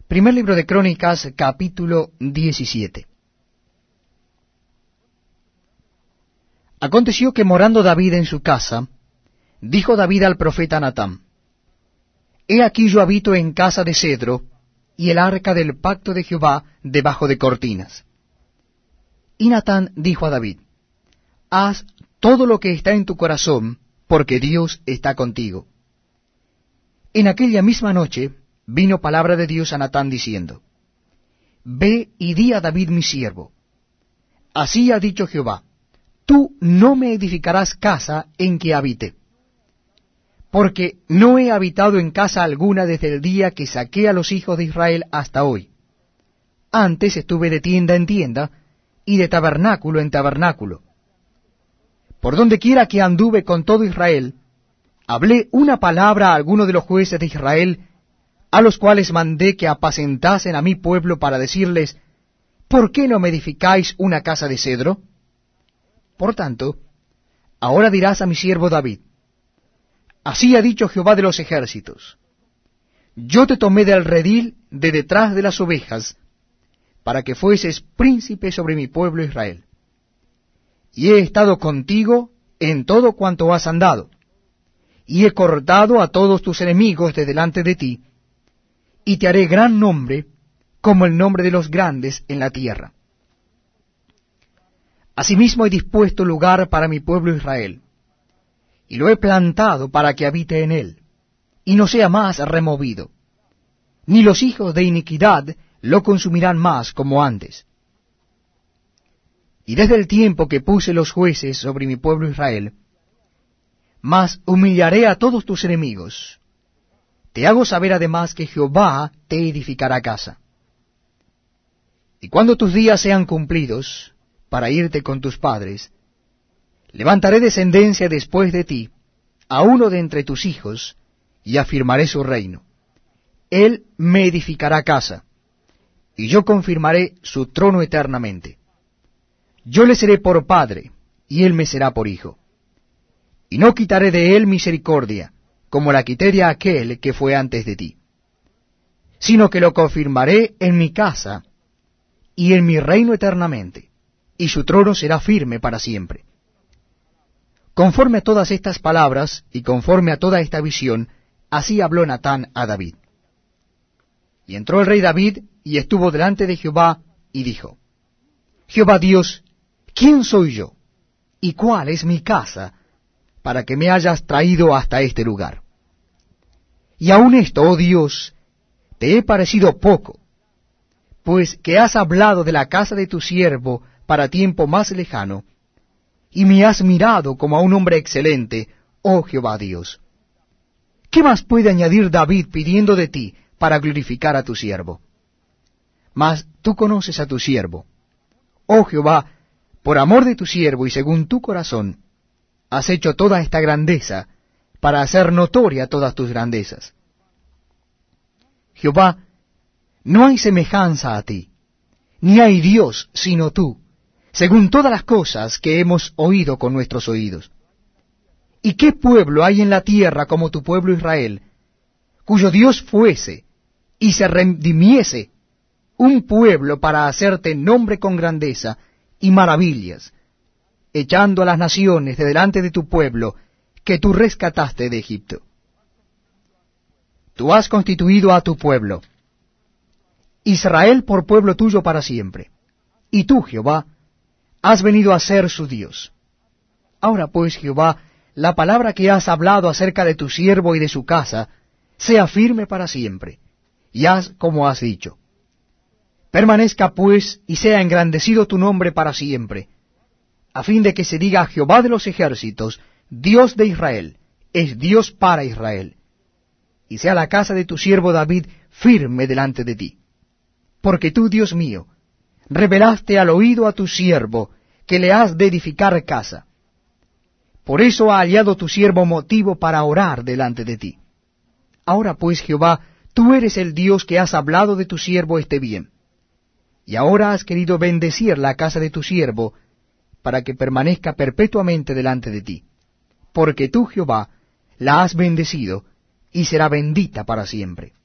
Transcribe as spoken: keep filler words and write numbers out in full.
Primer libro de Crónicas, capítulo diecisiete. Aconteció que morando David en su casa, dijo David al profeta Natán: He aquí yo habito en casa de cedro, y el arca del pacto de Jehová debajo de cortinas. Y Natán dijo a David: Haz todo lo que está en tu corazón, porque Dios está contigo. En aquella misma noche vino palabra de Dios a Natán diciendo: Ve y di a David mi siervo: Así ha dicho Jehová, tú no me edificarás casa en que habite, porque no he habitado en casa alguna desde el día que saqué a los hijos de Israel hasta hoy. Antes estuve de tienda en tienda, y de tabernáculo en tabernáculo. Por donde quiera que anduve con todo Israel, hablé una palabra a alguno de los jueces de Israel, a los cuales mandé que apacentasen a mi pueblo para decirles: ¿por qué no me edificáis una casa de cedro? Por tanto, ahora dirás a mi siervo David: Así ha dicho Jehová de los ejércitos: Yo te tomé del redil de detrás de las ovejas, para que fueses príncipe sobre mi pueblo Israel. Y he estado contigo en todo cuanto has andado, y he cortado a todos tus enemigos de delante de ti, y te haré gran nombre, como el nombre de los grandes en la tierra. Asimismo he dispuesto lugar para mi pueblo Israel, y lo he plantado para que habite en él, y no sea más removido, ni los hijos de iniquidad lo consumirán más como antes. Y desde el tiempo que puse los jueces sobre mi pueblo Israel, mas humillaré a todos tus enemigos. Te hago saber además que Jehová te edificará casa. Y cuando tus días sean cumplidos, para irte con tus padres, levantaré descendencia después de ti, a uno de entre tus hijos, y afirmaré su reino. Él me edificará casa, y yo confirmaré su trono eternamente. Yo le seré por padre, y él me será por hijo. Y no quitaré de él misericordia, como la quité de aquel que fue antes de ti, sino que lo confirmaré en mi casa, y en mi reino eternamente, y su trono será firme para siempre. Conforme a todas estas palabras, y conforme a toda esta visión, así habló Natán a David. Y entró el rey David, y estuvo delante de Jehová, y dijo: Jehová Dios, ¿quién soy yo? ¿Y cuál es mi casa, para que me hayas traído hasta este lugar? Y aun esto, oh Dios, te he parecido poco, pues que has hablado de la casa de tu siervo para tiempo más lejano, y me has mirado como a un hombre excelente, oh Jehová Dios. ¿Qué más puede añadir David pidiendo de ti para glorificar a tu siervo? Mas tú conoces a tu siervo. Oh Jehová, por amor de tu siervo y según tu corazón, has hecho toda esta grandeza, para hacer notoria todas tus grandezas. Jehová, no hay semejanza a ti, ni hay Dios sino tú, según todas las cosas que hemos oído con nuestros oídos. ¿Y qué pueblo hay en la tierra como tu pueblo Israel, cuyo Dios fuese y se redimiese, un pueblo para hacerte nombre con grandeza y maravillas, echando a las naciones de delante de tu pueblo, que tú rescataste de Egipto? Tú has constituido a tu pueblo, Israel por pueblo tuyo para siempre, y tú, Jehová, has venido a ser su Dios. Ahora pues, Jehová, la palabra que has hablado acerca de tu siervo y de su casa, sea firme para siempre, y haz como has dicho. Permanezca pues y sea engrandecido tu nombre para siempre, a fin de que se diga: Jehová de los ejércitos, Dios de Israel, es Dios para Israel. Y sea la casa de tu siervo David firme delante de ti. Porque tú, Dios mío, revelaste al oído a tu siervo que le has de edificar casa. Por eso ha hallado tu siervo motivo para orar delante de ti. Ahora pues, Jehová, tú eres el Dios que has hablado de tu siervo este bien. Y ahora has querido bendecir la casa de tu siervo, para que permanezca perpetuamente delante de ti. Porque tú, Jehová, la has bendecido, y será bendita para siempre.